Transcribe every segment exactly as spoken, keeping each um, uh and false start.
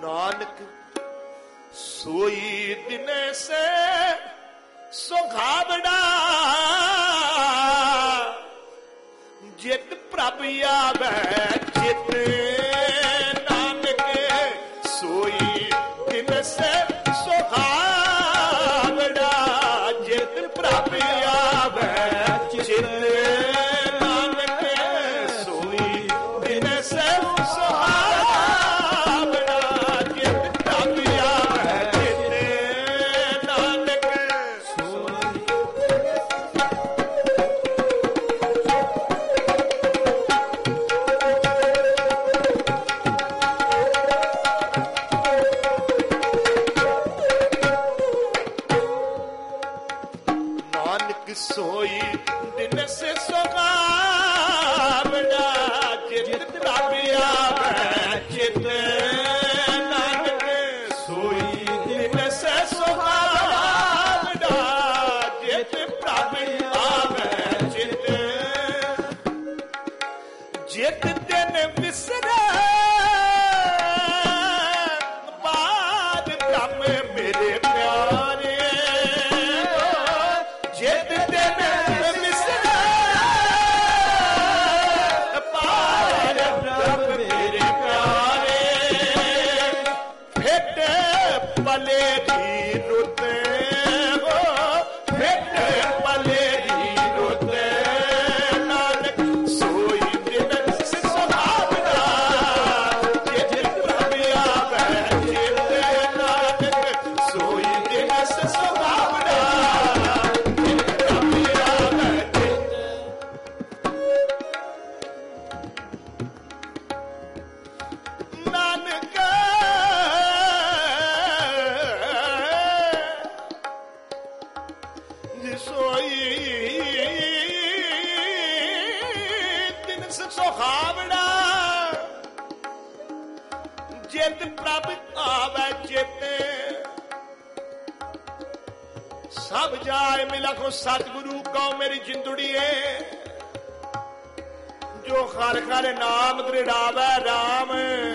नानक सोई दिन से सुखावड़ा जित प्रभ आवे चित नानक सोई दिन से सुखावड़ा जित प्रभ आवे चित नानक सोई दिन से सुखावड़ा जित प्रभ आवे चित नानक सोई। सोई दिन से सुखावड़ा जित प्रभ आवे चित नानक सोई दिन से सुखावड़ा जित प्रभ आवे चित। जित दिन विसरे बाद ब्रह्म मेरे प्यारे जित दिन विसरे पार ब्रह्म मेरे प्यारे फिट पले दी रुते हो फिट पले दी रुते नानक सोई दिन से सुखावड़ा जित प्रभ आवे चित नानक सोई दिन से सुखावड़ा नानक सोई दिन से सुखावड़ा जित प्रभ आवे चित। सब जाए मिला को सतगुरु कहो मेरी जिंदड़ी है जो खर खर नाम दृढ़ावे राम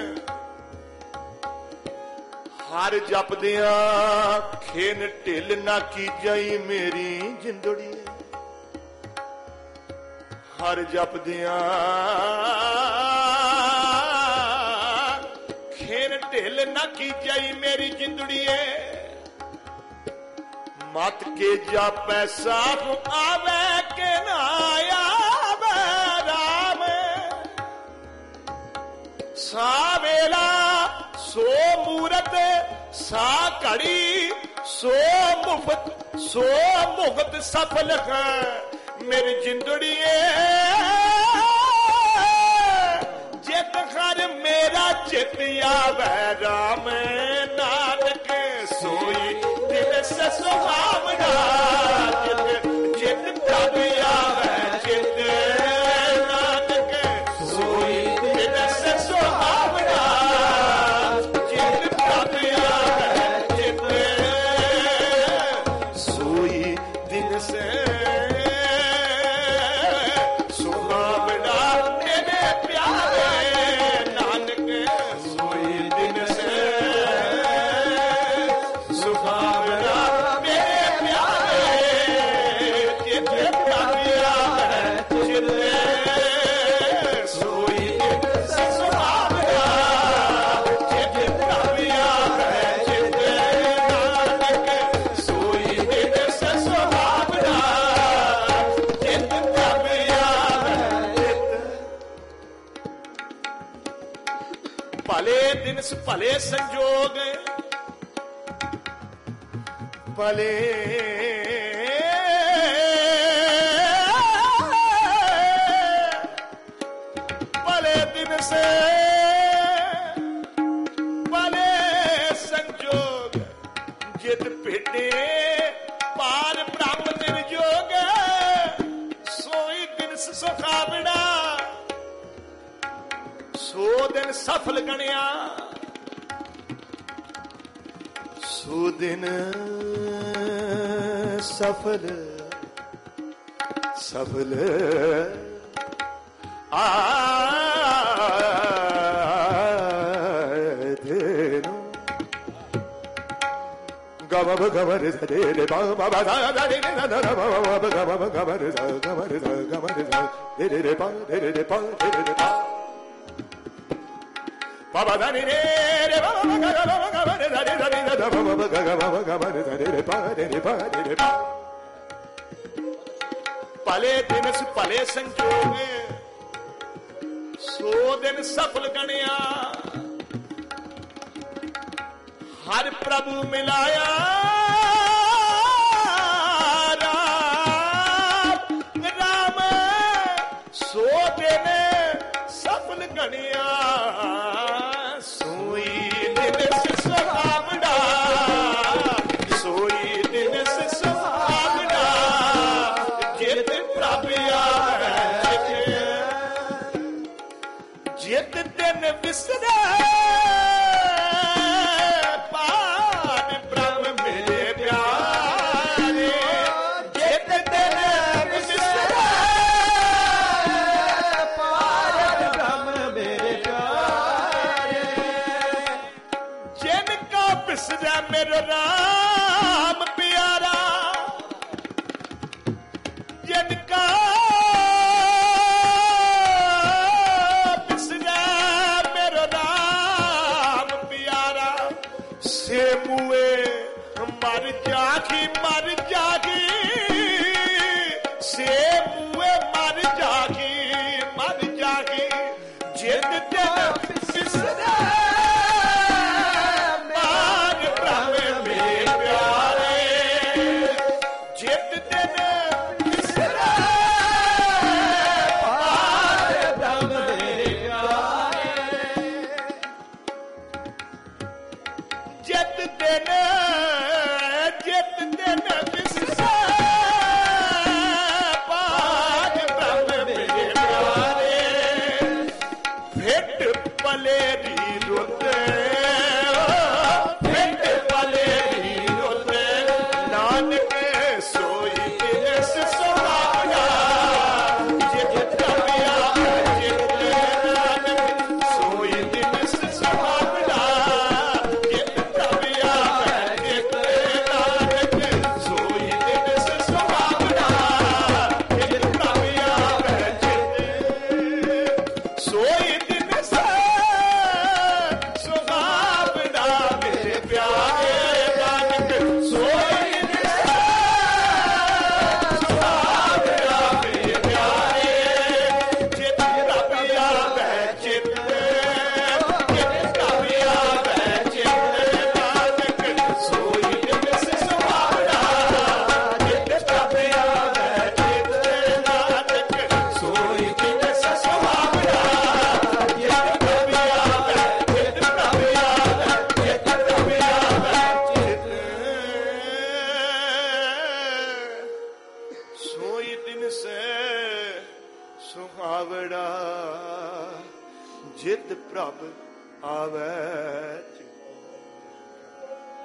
हर जपदिया खेन ढिल ना की जाई मेरी जिंदड़ी हर जपदिया खेन ढिल ना की जाई मेरी जिंदड़ी मत के जापै साफ आवे के ना आवे राम सा वेला सो मूरत सा घड़ी सो मुफ्त सो मुफ्त सफल है मेरी जिंदड़ी जित खर मेरा चित आवे राम नानक सोई दिन से सुखावड़ा जित प्रभ आवे चित नानक सोई दिन से सुखावड़ा जित प्रभ आवे चित सोई दिन से सुखावड़ा मेरे प्यारे नानक सोई दिन से सुखावड़ा मेरे प्यारे चित प्रभ आवे चित सोई दिन से सुखावड़ा जित प्रभ आवे चित नानक सोई दिन से सुखावड़ा जित प्रभ आवे चित। भले दिन भले संजोग भले भले दिन से भले संजोग जित भेटे पार ब्रह्म निर्जोग सोई दिन से सुखावड़ा सो दिन सफल गणिया सो दिन सफल सफल आ gama ba gama re sa re re ba ba ba da da re na na ba ba ba gama ba gama re sa gama re sa gama re sa re re re ba re re re ba re re re ba ba ba da re re ba ba ba gama gama re sa re sa re da ba ba ba gama ba gama re sa re re ba re re ba re re ba ਭਲੇ ਦਿਨ ਸ ਭਲੇ ਸੰਜੋਗ ਸੋ ਦਿਨ ਸਫਲ ਗਣਿਆ ਹਰ ਪ੍ਰਭੂ ਮਿਲਾਇਆ ਰਾਮ ਰਾਮ ਸੋ ਦਿਨ ਸਫਲ ਗਣਿਆ ਸੋਈ ਦਿਨ ਸੁਹਾਵਣਾ ਸੋਈ ਦਿਨ ਸੁਹਾਵਣਾ ਜਿਤ ਪ੍ਰਭ ਆਵੇ ਜਿਤ ਦਿਨ ਵਿਸਰੇ ਪਾਨ ਪ੍ਰਭ ਮੇਰੇ ਪਿਆਰੇ ਜਿਤ ਦਿਨ ਵਿਸਰੇ ਪਾਨ ਪ੍ਰਭ ਮੇਰੇ ਪਿਆਰੇ ਜਿਨ ਕਾ ਵਿਸਰੇ ਮੇਰਾ ਰਾਮ ਪਿਆਰਾ ਜਿਨਕਾ ਬਿਸਰਾ ਮੇਰਾ ਨਾਮ ਪਿਆਰਾ ਸੇ ਮੂਏ ਮਰ ਜਾਗੀ ਮਰ ਜਾਗੀ ਸੇ ਮੂਏ ਮਰ ਜਾਗੀ ਮਰ ਜਾਗੀ ਜਿੰਦ ਦਿਨ ਬਿਸਰਾ ਮਾਰ ਪ੍ਰਭ ਮੇਰੇ ਪਿਆਰੇ ਜਿੰਦ ਦਿਨ ਜਿਤ ਦਿਨ ਜਿਤ ਦਿਨ ਵਿਸਰੇ ਪਾਜ ਪ੍ਰਭ ਮੇਰੇ ਪਿਆਰੇ ਫਿੱਟ ਪਲੇ ਦੀ ਰੁੱਤ ਫਿੱਟ ਪਲੇ ਦੀ ਰੁੱਤ ਨਾਨਕ ਸੋਈ ਦਿਸ ਸੁਹਾਵਣਾ ਜਿਤ ਪ੍ਰਭਿਆ ਜਿਤ ਨਾਨਕ ਸੋਈ ਦਿਸ ਸੁਹਾਵਣਾ ਸੁਹਾਵੜਾ ਜਿਤ ਪ੍ਰਭ ਆਵੇ